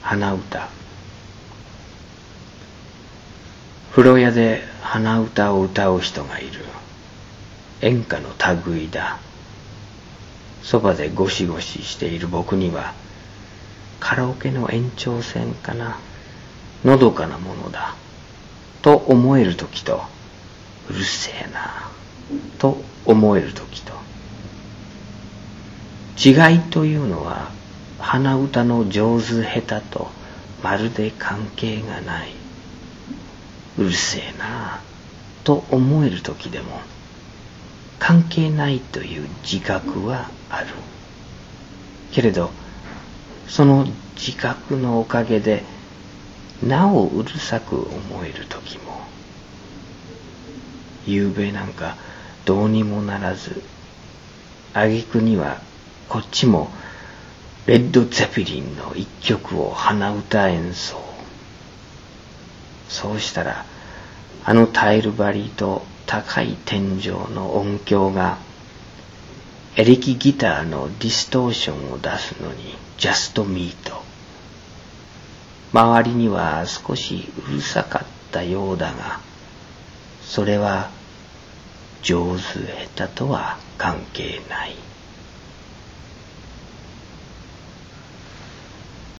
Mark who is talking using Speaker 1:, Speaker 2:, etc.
Speaker 1: 鼻歌。風呂屋で鼻歌を歌う人がいる。演歌の類だ。そばでゴシゴシしている僕には、カラオケの延長線かな、のどかなものだと思えるときと、うるせえなと思えるときと、違いというのは鼻歌の上手下手とまるで関係がない。うるせえなと思えるときでも関係ないという自覚はある。けれどその自覚のおかげでなおうるさく思えるときも、ゆうべなんかどうにもならず、挙句にはこっちもレッド・ゼペリンの一曲を鼻歌演奏。そうしたらあのタイル張りと高い天井の音響がエレキギターのディストーションを出すのにジャストミート。周りには少しうるさかったようだが、それは上手下手とは関係ない。